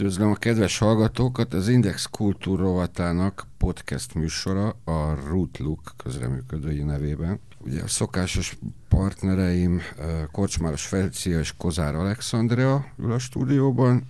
Üdvözlöm a kedves hallgatókat, az Index Kultúr rovatának podcast műsora a Rootluk közreműködői nevében. Ugye a szokásos partnereim Korcsmáros Felicia és Kozár Alexandrea ül a stúdióban,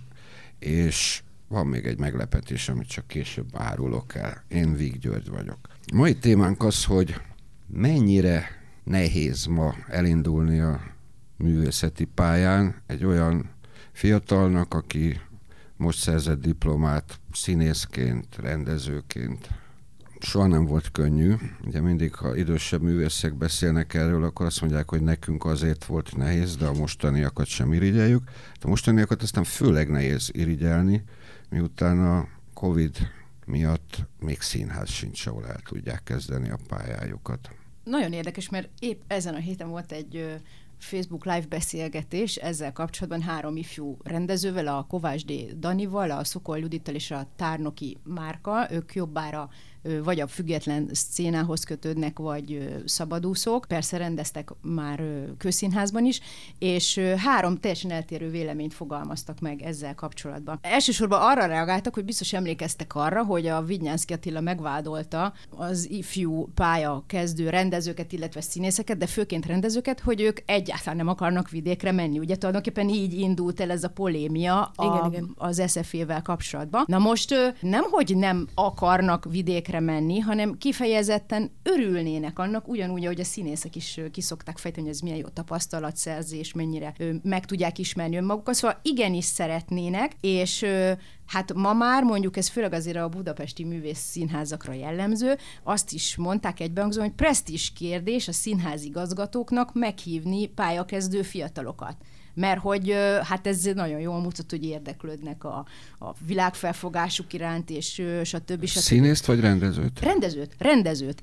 és van még egy meglepetés, amit csak később árulok el. Én Víg György vagyok. Mai témánk az, hogy mennyire nehéz ma elindulni a művészeti pályán egy olyan fiatalnak, aki most szerzett diplomát színészként, rendezőként. Soha nem volt könnyű. Ugye mindig, ha idősebb művészek beszélnek erről, akkor azt mondják, hogy nekünk azért volt nehéz, de a mostaniakat sem irigyeljük. A mostaniakat aztán főleg nehéz irigyelni, miután a Covid miatt még színház sincs, ahol el tudják kezdeni a pályájukat. Nagyon érdekes, mert épp ezen a héten volt egy Facebook live beszélgetés ezzel kapcsolatban 3 ifjú rendezővel, a Kovács D. Danival, a Szokol Judittal és a Tárnoki Márkkal. Ők jobbára vagy a független szcénához kötődnek, vagy szabadúszók. Persze rendeztek már közszínházban is, és 3 teljesen eltérő véleményt fogalmaztak meg ezzel kapcsolatban. Elsősorban arra reagáltak, hogy biztos emlékeztek arra, hogy a Vidnyánszky Attila megvádolta az ifjú pályakezdő rendezőket, illetve színészeket, de főként rendezőket, hogy ők egyáltalán nem akarnak vidékre menni. Ugye tulajdonképpen így indult el ez a polémia az SZF-vel kapcsolatban. Na most nemhogy nem akarnak vidékre menni, hanem kifejezetten örülnének annak, ugyanúgy, ahogy a színészek is kiszokták fejteni, hogy ez milyen jó tapasztalatszerzés, mennyire meg tudják ismerni önmagukat, szóval igenis szeretnének, és hát ma már mondjuk ez főleg azért a budapesti művész színházakra jellemző, azt is mondták egybehangzóan, hogy presztízs kérdés a színházigazgatóknak meghívni pályakezdő fiatalokat. Mert hogy hát ez nagyon jól mutat, hogy érdeklődnek a világfelfogásuk iránt, és stb. Színészt vagy rendezőt? Rendezőt.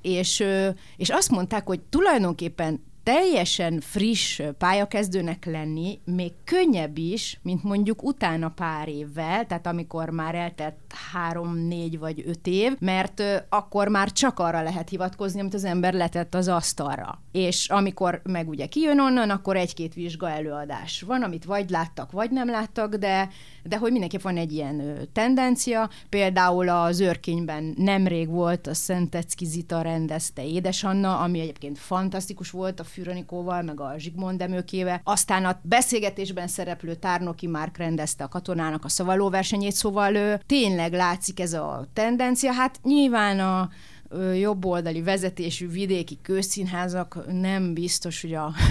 És azt mondták, hogy tulajdonképpen teljesen friss pályakezdőnek lenni még könnyebb is, mint mondjuk utána pár évvel, tehát amikor már eltelt 3, 4 vagy 5 év, mert akkor már csak arra lehet hivatkozni, amit az ember letett az asztalra. És amikor meg ugye kijön onnan, akkor 1-2 vizsga előadás van, amit vagy láttak, vagy nem láttak, de hogy mindenképp van egy ilyen tendencia. Például az Őrkényben nemrég volt, a Szentecki Zita rendezte Édes Anna, ami egyébként fantasztikus volt, a Füranikóval, meg a Zsigmond Emőkével. Aztán a beszélgetésben szereplő Tárnoki Márk rendezte a Katonának a szavalóversenyét, szóval tényleg látszik ez a tendencia. Hát nyilván a jobboldali vezetésű vidéki közszínházak nem biztos, hogy a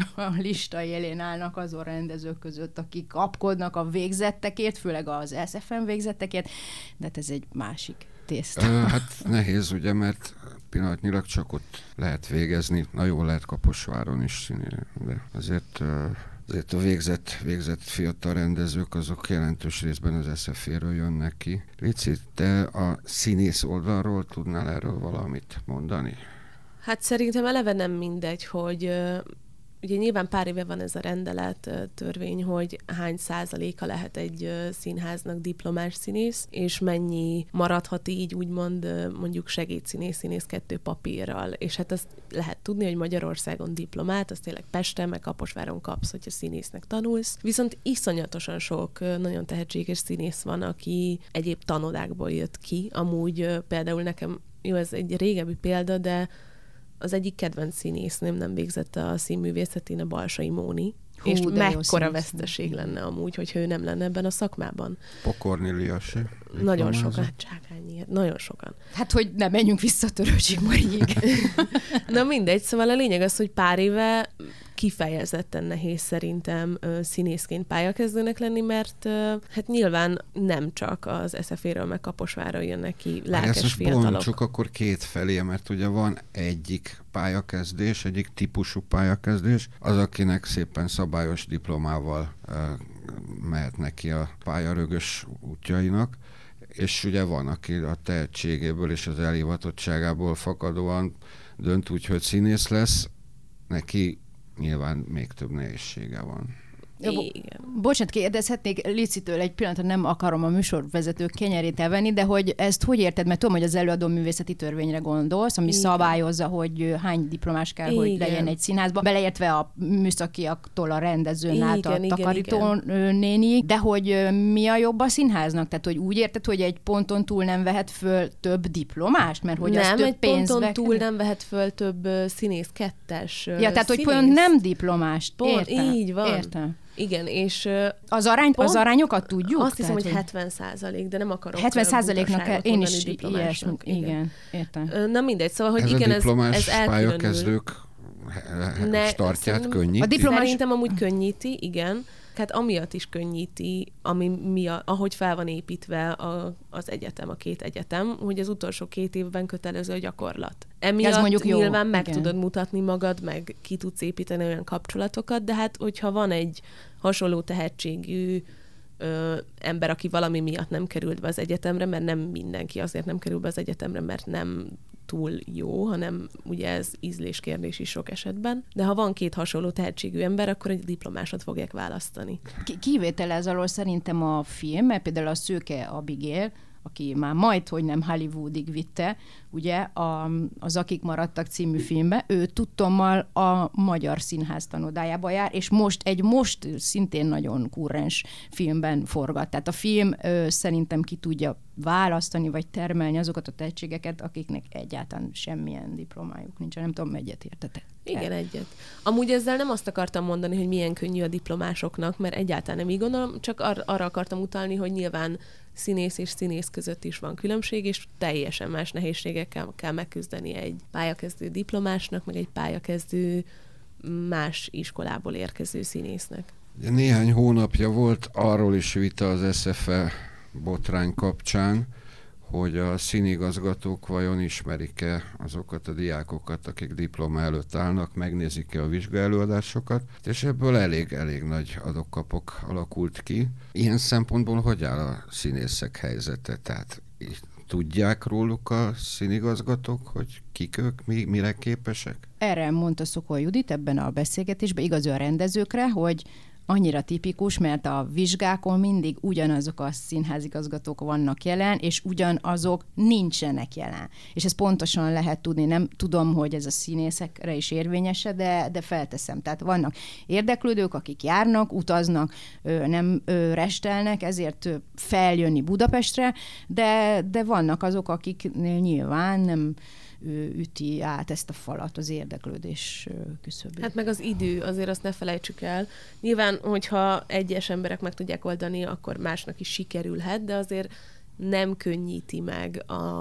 lista élén állnak azon rendezők között, akik kapkodnak a végzettekért, főleg az SZFM végzettekért, de hát ez egy másik tészta. Hát nehéz, ugye, mert pillanatnyilag csak ott lehet végezni. Na jól lehet Kaposváron is, de azért a végzett fiatal rendezők, azok jelentős részben az SZF-ről jönnek ki. Lici, te a színész oldalról tudnál erről valamit mondani? Hát szerintem eleve nem mindegy, hogy ugye nyilván pár éve van ez a rendelet, törvény, hogy hány százaléka lehet egy színháznak diplomás színész, és mennyi maradhat így úgymond mondjuk segédszínész, színész 2 papírral. És hát azt lehet tudni, hogy Magyarországon diplomát, azt tényleg Pesten, meg Kaposváron kapsz, hogyha színésznek tanulsz. Viszont iszonyatosan sok nagyon tehetséges színész van, aki egyéb tanodákból jött ki. Amúgy például nekem, jó, ez egy régebbi példa, de az egyik kedvenc színésznőm nem végzett a színművészetén, a Balsai Móni. És mekkora veszteség lenne amúgy, hogyha ő nem lenne ebben a szakmában. Pokornélia se. Nagyon sokan, Csákányi, nagyon sokan. Hát, hogy ne menjünk vissza Törőcsik Mariig. Na mindegy, szóval a lényeg az, hogy pár éve kifejezetten nehéz szerintem színészként pályakezdőnek lenni, mert hát nyilván nem csak az SZF-ről meg Kaposvárról jönnek ki lelkes fiatalok. Bontsuk akkor 2 felé, mert ugye van egyik pályakezdés, egyik típusú pályakezdés, az, akinek szépen szabályos diplomával mehet neki a pályarögös útjainak, és ugye van, aki a tehetségéből és az elhivatottságából fakadóan dönt úgy, hogy színész lesz, neki nyilván még több nehézsége van. Bocsánat, kérdezhetnék Licitől egy pillanatra, nem akarom a műsorvezetők kenyerét elvenni, de hogy ezt hogy érted? Mert tudom, hogy az előadó művészeti törvényre gondolsz, ami szabályozza, hogy hány diplomás kell, hogy legyen egy színházban, beleértve a műszakiaktól a rendezőn át a takarító néni, de hogy mi a jobb a színháznak? Tehát, hogy úgy érted, hogy egy ponton túl nem vehet föl több diplomást? Mert hogy nem, az több egy ponton túl nem vehet föl több színész, kettes tehát, hogy pont nem diplomást. Értem. Így van. Értem. Igen, és az arányokat tudjuk? Azt hiszem, hogy 70%, de nem akarok 70%-nak én is diplomásnak. Igen, értem. Na mindegy, szóval, hogy ez igen, a diplomás ez pályakezdők startját könnyíti? Szerintem amúgy könnyíti, igen. Hát amiatt is könnyíti, ahogy fel van építve az egyetem, a két egyetem, hogy az utolsó 2 évben kötelező a gyakorlat. Emiatt nyilván meg tudod mutatni magad, meg ki tudsz építeni olyan kapcsolatokat, de hát hogyha van egy hasonló tehetségű ember, aki valami miatt nem került be az egyetemre, mert nem mindenki azért nem kerül be az egyetemre, mert nem túl jó, hanem ugye ez ízléskérdés is sok esetben. De ha van 2 hasonló tehetségű ember, akkor egy diplomásot fogják választani. Kivétel ez alól szerintem a film, mert például a Szőke Abigail, aki már majd, hogy nem Hollywoodig vitte, ugye az Akik maradtak című filmbe, ő tudtommal a Magyar Színház tanodájába jár, és most szintén nagyon kurrens filmben forgat. Tehát a film szerintem ki tudja választani, vagy termelni azokat a tehetségeket, akiknek egyáltalán semmilyen diplomájuk nincs. Nem tudom, egyetértetek. Igen, egyet. Amúgy ezzel nem azt akartam mondani, hogy milyen könnyű a diplomásoknak, mert egyáltalán nem így gondolom, csak arra akartam utalni, hogy nyilván színész és színész között is van különbség, és teljesen más nehézségekkel kell megküzdeni egy pályakezdő diplomásnak, meg egy pályakezdő más iskolából érkező színésznek. Néhány hónapja volt arról is vita az SFE botrány kapcsán, hogy a színigazgatók vajon ismerik-e azokat a diákokat, akik diploma előtt állnak, megnézik-e a vizsgaelőadásokat, és ebből elég nagy adok-kapok alakult ki. Ilyen szempontból hogy áll a színészek helyzete? Tehát tudják róluk a színigazgatók, hogy kik ők, mire képesek? Erre mondta Szokol Judit ebben a beszélgetésben, igaz a rendezőkre, hogy annyira tipikus, mert a vizsgákon mindig ugyanazok a színházigazgatók vannak jelen, és ugyanazok nincsenek jelen. És ezt pontosan lehet tudni. Nem tudom, hogy ez a színészekre is érvényese, de felteszem. Tehát vannak érdeklődők, akik járnak, utaznak, nem restelnek, ezért feljönni Budapestre, de vannak azok, akiknél nyilván nem üti át ezt a falat az érdeklődés küszöbét. Hát meg az idő, azért azt ne felejtsük el. Nyilván, hogyha egyes emberek meg tudják oldani, akkor másnak is sikerülhet, de azért nem könnyíti meg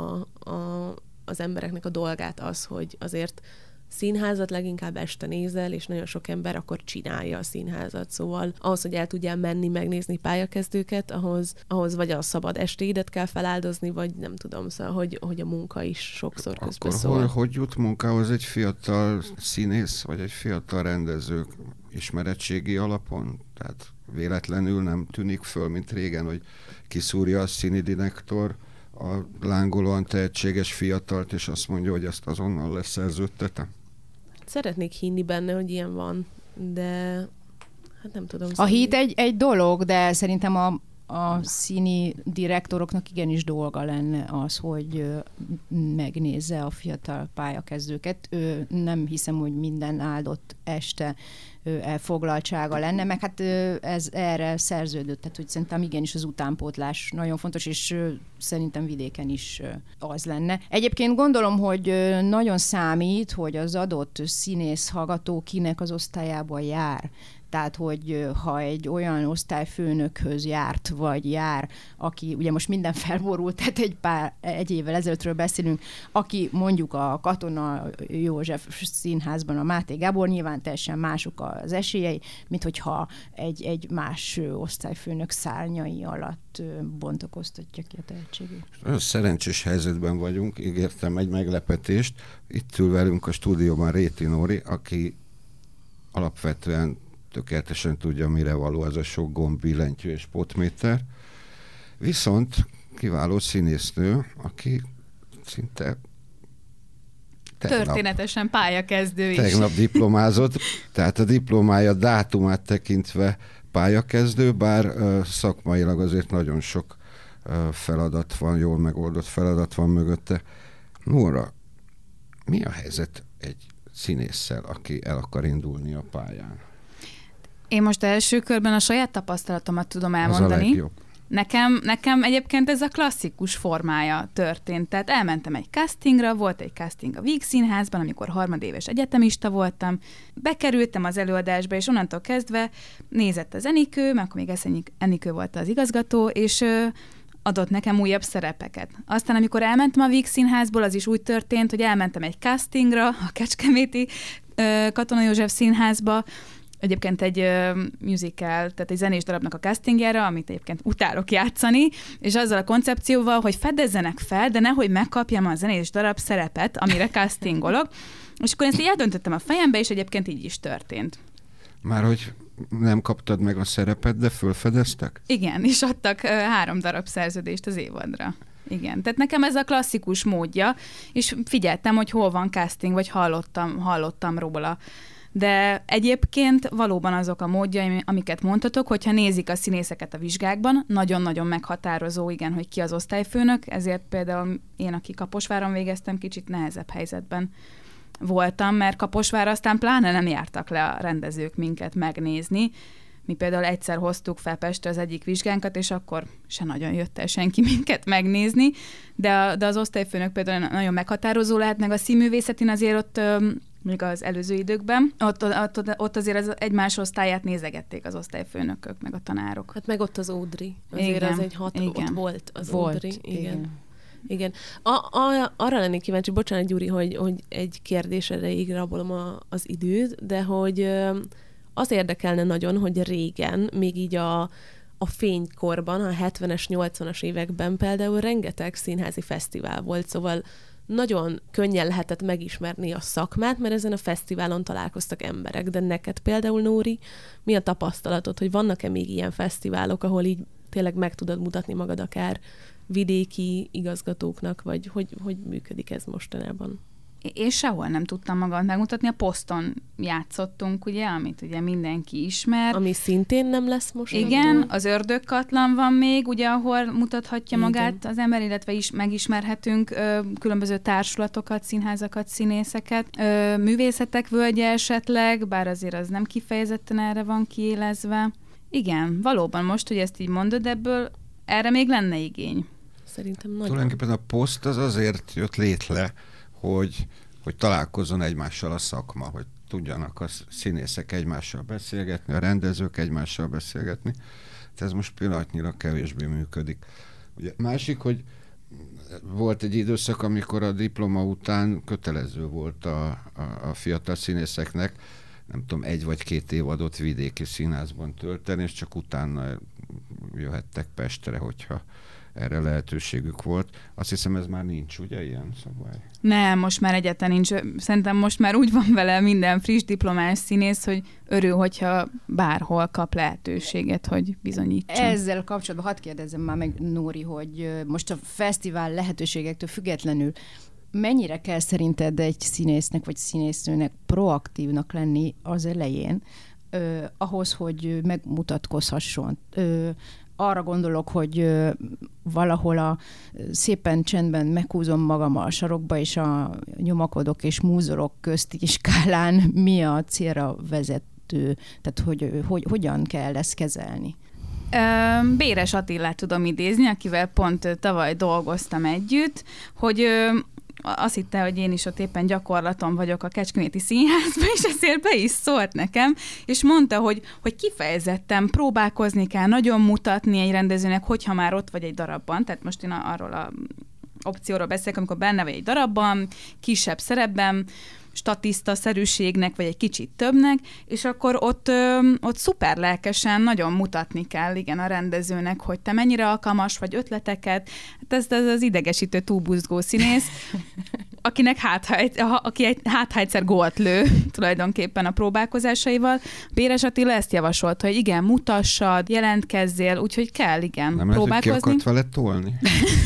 az embereknek a dolgát az, hogy azért színházat leginkább este nézel, és nagyon sok ember akkor csinálja a színházat. Szóval ahhoz, hogy el tudjál menni, megnézni pályakezdőket, ahhoz vagy a szabad estéidet kell feláldozni, vagy nem tudom, szóval, hogy a munka is sokszor közbeszól. Akkor hogy jut munkához egy fiatal színész, vagy egy fiatal rendező ismeretségi alapon? Tehát véletlenül nem tűnik föl, mint régen, hogy kiszúrja a színidinektor a lángolóan tehetséges fiatalt, és azt mondja, hogy ezt azonnal leszerződtetem? Szeretnék hinni benne, hogy ilyen van, de hát nem tudom. A hit egy dolog, de szerintem a színi direktoroknak igenis dolga lenne az, hogy megnézze a fiatal pályakezdőket. Nem hiszem, hogy minden áldott este elfoglaltsága lenne, meg hát ez erre szerződött, tehát hogy szerintem igenis az utánpótlás nagyon fontos, és szerintem vidéken is az lenne. Egyébként gondolom, hogy nagyon számít, hogy az adott színész hallgató kinek az osztályába jár. Tehát, hogy ha egy olyan osztályfőnökhöz járt, vagy jár, aki, ugye most minden felborult, tehát egy évvel ezelőttről beszélünk, aki mondjuk a Katona József Színházban a Máté Gábor, nyilván teljesen mások az esélyei, mint hogyha egy más osztályfőnök szárnyai alatt bontakoztatja ki a tehetségét. Szerencsés helyzetben vagyunk, ígértem egy meglepetést. Itt ül velünk a stúdióban Réti Nóri, aki alapvetően tökéletesen tudja, mire való ez a sok gomb, billentyű és potméter. Viszont kiváló színésznő, aki szinte történetesen pályakezdő is. Tegnap diplomázott, tehát a diplomája dátumát tekintve pályakezdő, bár szakmailag azért nagyon sok feladat van, jól megoldott feladat van mögötte. Nóra, mi a helyzet egy színésszel, aki el akar indulni a pályán? Én most első körben a saját tapasztalatomat tudom elmondani. Az a legjobb. Nekem egyébként ez a klasszikus formája történt. Tehát elmentem egy castingra, volt egy casting a Víg Színházban, amikor harmadéves egyetemista voltam, bekerültem az előadásba, és onnantól kezdve nézett az Enikő, mert akkor még Enikő volt az igazgató, és adott nekem újabb szerepeket. Aztán, amikor elmentem a Víg Színházból, az is úgy történt, hogy elmentem egy castingra, a kecskeméti Katona József Színházba, egyébként egy musical, tehát egy zenés darabnak a castingjára, amit egyébként utálok játszani, és azzal a koncepcióval, hogy fedezzenek fel, de nehogy megkapjam a zenés darab szerepet, amire castingolok. És akkor ezt így eldöntöttem a fejembe, és egyébként így is történt. Már hogy nem kaptad meg a szerepet, de fölfedeztek? Igen, és adtak 3 darab szerződést az évadra. Igen, tehát nekem ez a klasszikus módja, és figyeltem, hogy hol van casting, vagy hallottam róla. De egyébként valóban azok a módjai, amiket mondtatok, hogyha nézik a színészeket a vizsgákban, nagyon-nagyon meghatározó, igen, hogy ki az osztályfőnök, ezért például én, aki Kaposváron végeztem, kicsit nehezebb helyzetben voltam, mert Kaposvárra aztán pláne nem jártak le a rendezők minket megnézni. Mi például egyszer hoztuk fel Pestre az egyik vizsgánkat, és akkor se nagyon jött el senki minket megnézni, de az osztályfőnök például nagyon meghatározó lehet, meg a színművészetén azért ott még az előző időkben, ott azért az egymás osztályát nézegették az osztályfőnökök, meg a tanárok. Hát meg ott az Ódri. Azért igen, az egy ott volt az Ódri. Igen. Arra lennék kíváncsi, bocsánat Gyuri, hogy egy kérdésre így rabolom az időt, de hogy az érdekelne nagyon, hogy régen, még így a fénykorban, a 70-es, 80-as években például rengeteg színházi fesztivál volt, szóval nagyon könnyen lehetett megismerni a szakmát, mert ezen a fesztiválon találkoztak emberek. De neked például, Nóri, mi a tapasztalatod, hogy vannak-e még ilyen fesztiválok, ahol így tényleg meg tudod mutatni magad akár vidéki igazgatóknak, vagy hogy működik ez mostanában? Én sehol nem tudtam magam megmutatni. A Poszton játszottunk, ugye, amit ugye mindenki ismer. Ami szintén nem lesz most. Igen, az Ördögkatlan van még, ugye, ahol mutathatja magát az ember, illetve is megismerhetünk különböző társulatokat, színházakat, színészeket. Művészetek völgye esetleg, bár azért az nem kifejezetten erre van kiélezve. Igen, valóban most, hogy ezt így mondod, ebből erre még lenne igény. Szerintem nagyon. Tulajdonképpen a Poszt az azért jött létre, hogy találkozzon egymással a szakma, hogy tudjanak a színészek egymással beszélgetni, a rendezők egymással beszélgetni. Ez most pillanatnyira kevésbé működik. Ugye, másik, hogy volt egy időszak, amikor a diploma után kötelező volt a fiatal színészeknek, nem tudom, 1 vagy 2 évadot vidéki színházban tölteni, és csak utána jöhettek Pestre, hogyha erre lehetőségük volt. Azt hiszem, ez már nincs, ugye, ilyen szabály? Nem, most már egyáltalán nincs. Szerintem most már úgy van vele minden friss diplomás színész, hogy örül, hogyha bárhol kap lehetőséget, hogy bizonyítson. Ezzel kapcsolatban hadd kérdezzem már meg, Nóri, hogy most a fesztivál lehetőségektől függetlenül mennyire kell szerinted egy színésznek vagy színésznőnek proaktívnak lenni az elején, ahhoz, hogy megmutatkozhasson? Arra gondolok, hogy valahol szépen csendben meghúzom magam a sarokba, és a nyomakodok és múzorok közti skálán mi a célra vezető, tehát hogy hogyan kell ezt kezelni? Béres Attilát tudom idézni, akivel pont tavaly dolgoztam együtt, hogy azt hitte, hogy én is ott éppen gyakorlaton vagyok a Kecskeméti Színházban, és ezért be is szólt nekem, és mondta, hogy kifejezetten próbálkozni kell, nagyon mutatni egy rendezőnek, hogyha már ott vagy egy darabban, tehát most én arról a opcióról beszélek, amikor benne vagy egy darabban, kisebb szerepben, statiszta-szerűségnek, vagy egy kicsit többnek, és akkor ott szuper lelkesen nagyon mutatni kell, igen, a rendezőnek, hogy te mennyire alkalmas vagy ötleteket. Hát ez az idegesítő túlbuzgó színész, akinek aki egyszer gólt lő tulajdonképpen a próbálkozásaival. Béres Attila ezt javasolt, hogy igen, mutassad, jelentkezzél, úgyhogy kell, igen, nem próbálkozni. Nem ki akart vele tolni?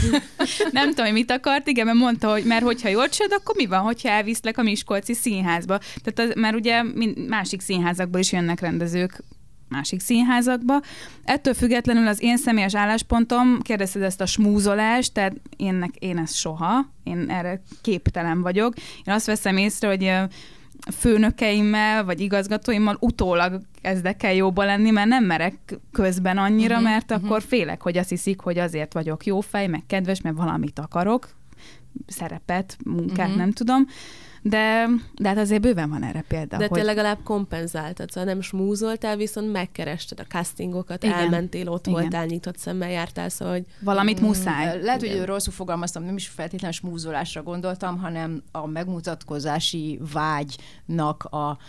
Nem tudom, hogy mit akart, igen, mert mondta, hogy mert hogyha jól csinálod, akkor mi van, hogyha elviszlek a Miskolci Színházba? Tehát mert ugye másik színházakból is jönnek rendezők másik színházakba. Ettől függetlenül az én személyes álláspontom, kérdezted ezt a smúzolást, tehát én ezt soha, én erre képtelen vagyok. Én azt veszem észre, hogy főnökeimmel, vagy igazgatóimmal utólag kezdek el jobban lenni, mert nem merek közben annyira, mert akkor félek, hogy azt hiszik, hogy azért vagyok jó fej, meg kedves, mert valamit akarok, szerepet, munkát, nem tudom. De hát azért bőven van erre példa. De te legalább kompenzáltad, szóval nem smúzoltál, viszont megkerested a castingokat, igen. Elmentél, ott voltál, nyitott szemmel jártál, szóval hogy... Valamit muszáj. Lehet, hogy rosszul fogalmaztam, nem is feltétlenül smúzolásra gondoltam, hanem a megmutatkozási vágynak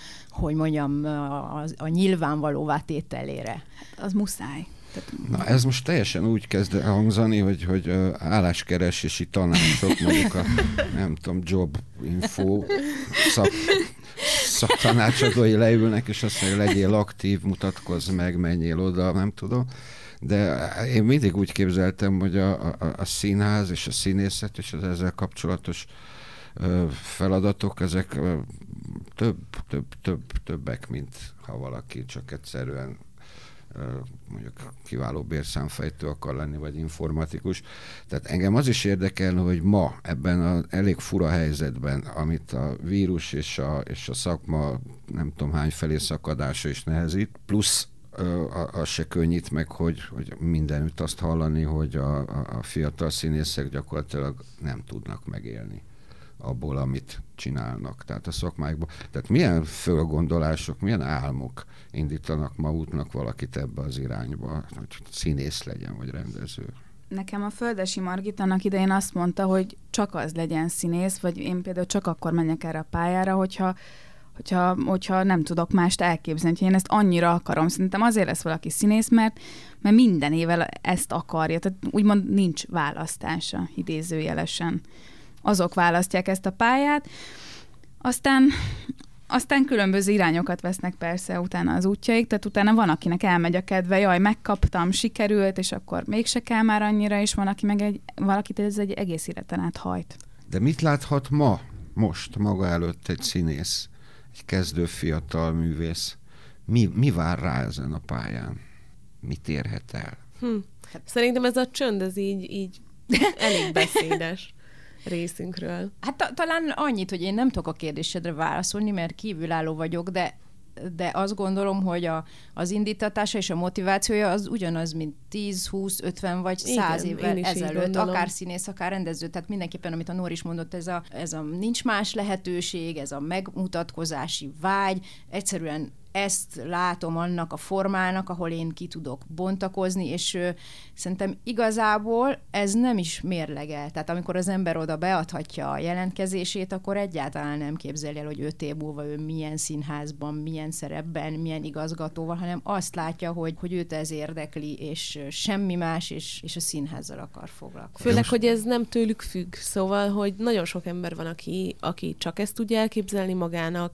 a nyilvánvalóvá tételére. Az muszáj. Na, ez most teljesen úgy kezd elhangzani, hogy álláskeresési tanácsok, mondjuk a, nem tudom, job info szaktanácsadói leülnek, és azt mondja, legyél aktív, mutatkozz meg, menjél oda, nem tudom. De én mindig úgy képzeltem, hogy a színház és a színészet és az ezzel kapcsolatos feladatok, ezek többek, mint ha valaki csak egyszerűen mondjuk kiváló bérszámfejtő akar lenni, vagy informatikus. Tehát engem az is érdekelne, hogy ma ebben az elég fura helyzetben, amit a vírus és a szakma nem tudom hány felé szakadása is nehezít, plusz az se könnyít meg, hogy mindenütt azt hallani, hogy a fiatal színészek gyakorlatilag nem tudnak megélni abból, amit csinálnak, tehát a szakmákban. Tehát milyen fölgondolások, milyen álmok indítanak ma útnak valakit ebbe az irányba, hogy színész legyen, vagy rendező? Nekem a Földesi Margit annak idején azt mondta, hogy csak az legyen színész, vagy én például csak akkor menjek erre a pályára, hogyha nem tudok mást elképzelni. Én ezt annyira akarom. Szerintem azért lesz valaki színész, mert minden évvel ezt akarja. Tehát úgymond nincs választása, idézőjelesen. Azok választják ezt a pályát, aztán különböző irányokat vesznek persze utána az útjaik, tehát utána van, akinek elmegy a kedve, jaj, megkaptam, sikerült, és akkor mégse kell már annyira, és van, aki meg valakit ez egy egész életen át hajt. De mit láthat most maga előtt egy színész, egy kezdő fiatal művész? Mi vár rá ezen a pályán? Mit érhet el? Szerintem ez a csönd, ez így elég beszédes részünkről. Hát talán annyit, hogy én nem tudok a kérdésedre válaszolni, mert kívülálló vagyok, de azt gondolom, hogy az indítatása és a motivációja az ugyanaz, mint 10, 20, 50 vagy 100 évvel ezelőtt. Akár színész, akár rendező. Tehát mindenképpen, amit a Nóri is mondott, ez a nincs más lehetőség, ez a megmutatkozási vágy, egyszerűen ezt látom annak a formának, ahol én ki tudok bontakozni, és szerintem igazából ez nem is mérlegel. Tehát amikor az ember oda beadhatja a jelentkezését, akkor egyáltalán nem képzeli el, hogy 5 év múlva ő milyen színházban, milyen szerepben, milyen igazgatóval, hanem azt látja, hogy őt ez érdekli, és semmi más, és a színházzal akar foglalkozni. Főleg, hogy ez nem tőlük függ. Szóval, hogy nagyon sok ember van, aki csak ezt tudja elképzelni magának,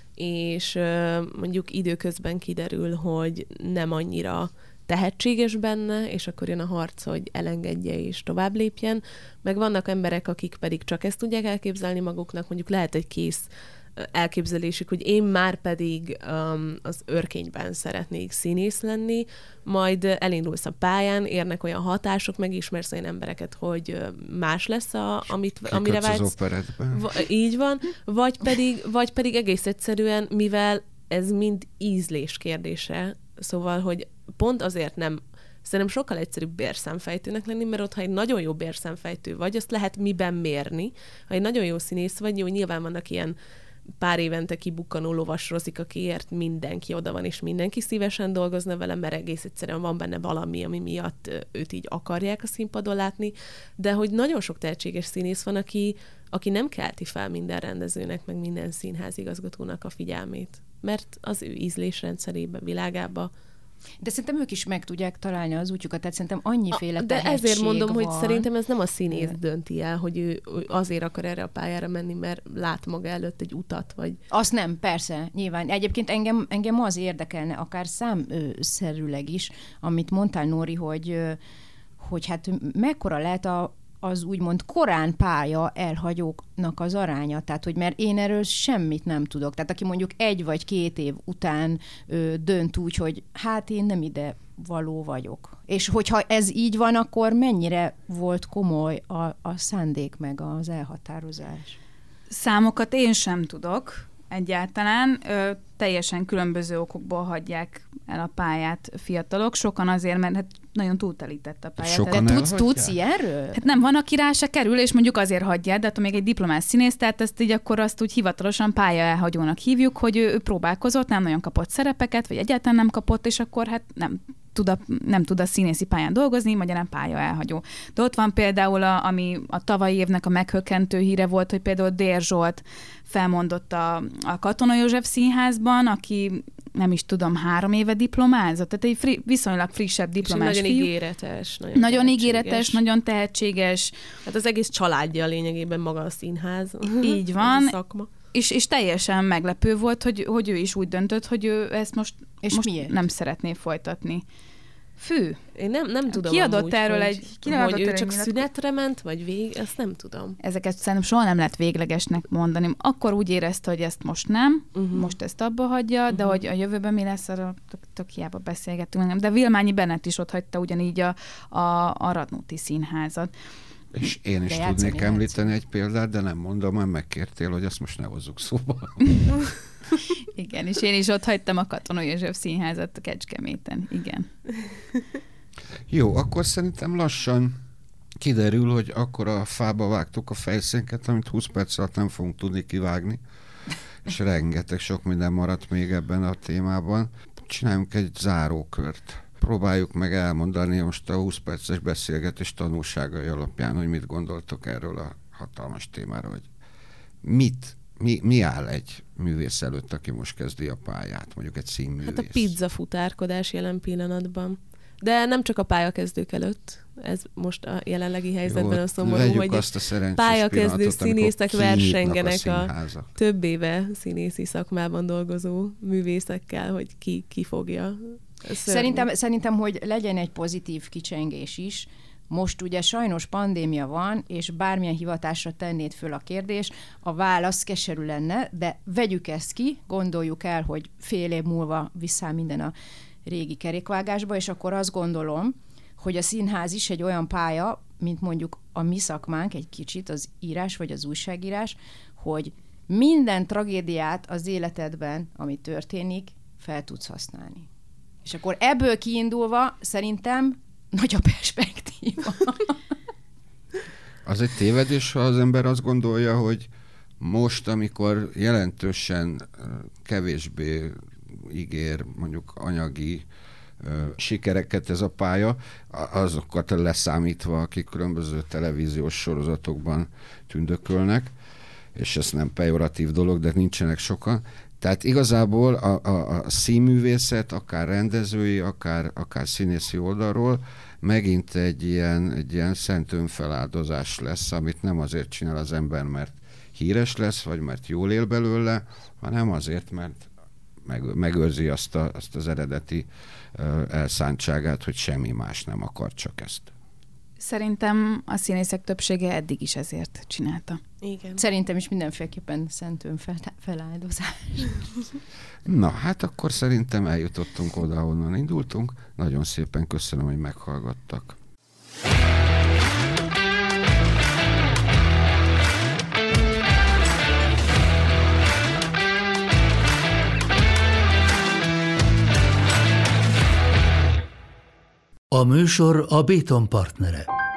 és mondjuk időközben kiderül, hogy nem annyira tehetséges benne, és akkor jön a harc, hogy elengedje és tovább lépjen. Meg vannak emberek, akik pedig csak ezt tudják elképzelni maguknak, mondjuk lehet egy kész elképzelésük, hogy én már pedig az Örkényben szeretnék színész lenni, majd elindulsz a pályán, érnek olyan hatások, megismersz olyan embereket, hogy más lesz, amire vágysz. Az operettben. Így van, vagy pedig egész egyszerűen, mivel ez mind ízlés kérdése, szóval, hogy pont azért nem, szerintem sokkal egyszerűbb bérszámfejtőnek lenni, mert ott, ha egy nagyon jó bérszámfejtő vagy, azt lehet miben mérni. Ha egy nagyon jó színész vagy, jó, nyilván vannak ilyen pár évente kibukkanó lovasrozik, akiért mindenki oda van, és mindenki szívesen dolgozna vele, mert egész egyszerűen van benne valami, ami miatt őt így akarják a színpadon látni, de hogy nagyon sok tehetséges színész van, aki nem kelti fel minden rendezőnek, meg minden színházigazgatónak a figyelmét, mert az ő ízlésrendszerébe, világába. De szerintem ők is meg tudják találni az útjukat, tehát szerintem annyiféle tehetség De ezért mondom, van. hogy szerintem ez nem a színész dönti el, hogy ő azért akar erre a pályára menni, mert lát maga előtt egy utat, vagy... Azt nem, persze, nyilván. Egyébként engem az érdekelne, akár számszerűleg is, amit mondtál, Nóri, hogy hát mekkora lehet az úgymond korán pálya elhagyóknak az aránya? Tehát, hogy mert én erről semmit nem tudok. Tehát aki mondjuk 1 vagy 2 év után dönt úgy, hogy hát én nem ide való vagyok. És hogyha ez így van, akkor mennyire volt komoly a szándék meg az elhatározás? Számokat én sem tudok egyáltalán. Teljesen különböző okokból hagyják el a pályát fiatalok. Sokan azért, mert hát nagyon túltelített a pályát. Sokan tudsz ilyenről? Hát nem, van, aki rá se kerül, és mondjuk azért hagyja, de még egy diplomás színész, tehát ezt így akkor azt úgy hivatalosan pályaelhagyónak hívjuk, hogy ő próbálkozott, nem nagyon kapott szerepeket, vagy egyáltalán nem kapott, és akkor hát nem tud a színészi pályán dolgozni, magyarán pályaelhagyó. De ott van például, ami a tavalyi évnek a meghökkentő híre volt, hogy például Dér Zsolt felmondott a Katona József Színházban, aki nem is tudom, 3 éve diplomázott, tehát egy viszonylag frissebb diplomás nagyon fiú. ígéretes. Nagyon ígéretes, nagyon tehetséges. Hát az egész családja lényegében maga a színház. Így van. Szakma. És teljesen meglepő volt, hogy ő is úgy döntött, hogy ő ezt most nem szeretné folytatni. Fű. Én nem tudom kiadott amúgy, hogy ő csak szünetre ment, vagy ezt nem tudom. Ezeket szerintem soha nem lehet véglegesnek mondani. Akkor úgy érezte, hogy ezt most nem, most ezt abba hagyja, de hogy a jövőben mi lesz, arra tök hiába beszélgettünk. De Vilmányi Bennett is ott hagyta ugyanígy a Radnóti Színházat. És én is tudnék említeni egy példát, de nem mondom, mert megkértél, hogy azt most ne hozzuk szóba. Igen, és én is ott hagytam a Katona József Színházat a Kecskeméten. Igen. Jó, akkor szerintem lassan kiderül, hogy akkor a fába vágtuk a fejszénket, amit 20 perc alatt nem fogunk tudni kivágni, és rengeteg sok minden maradt még ebben a témában. Csináljunk egy zárókört. Próbáljuk meg elmondani most a 20 perces beszélgetés tanulságai alapján, hogy mit gondoltok erről a hatalmas témáról, hogy mi áll egy művész előtt, aki most kezdi a pályát, mondjuk egy színművész? Hát a pizzafutárkodás jelen pillanatban. De nem csak a pályakezdők előtt. Ez most a jelenlegi helyzetben a szomorú, hogy pályakezdő színészek versengenek a több éve színészi szakmában dolgozó művészekkel, hogy ki fogja. Szerintem, hogy legyen egy pozitív kicsengés is. Most ugye sajnos pandémia van, és bármilyen hivatásra tennéd föl a kérdés, a válasz keserű lenne, de vegyük ezt ki, gondoljuk el, hogy fél év múlva visszáll minden a régi kerékvágásba, és akkor azt gondolom, hogy a színház is egy olyan pálya, mint mondjuk a mi szakmánk egy kicsit, az írás vagy az újságírás, hogy minden tragédiát az életedben, ami történik, fel tudsz használni. És akkor ebből kiindulva szerintem nagy a perspektíva. Az egy tévedés, ha az ember azt gondolja, hogy most, amikor jelentősen kevésbé ígér mondjuk anyagi sikereket ez a pálya, azokat leszámítva, akik különböző televíziós sorozatokban tündökölnek, és ez nem pejoratív dolog, de nincsenek sokan. Tehát igazából a színművészet, akár rendezői, akár színészi oldalról megint egy ilyen szent önfeláldozás lesz, amit nem azért csinál az ember, mert híres lesz, vagy mert jól él belőle, hanem azért, mert megőrzi azt az eredeti elszántságát, hogy semmi más nem akar, csak ezt. Szerintem a színészek többsége eddig is ezért csinálta. Igen. Szerintem is mindenféleképpen szent önfeláldozás. Na, hát akkor szerintem eljutottunk oda, ahonnan indultunk. Nagyon szépen köszönöm, hogy meghallgattak. A műsor a Béton partnere.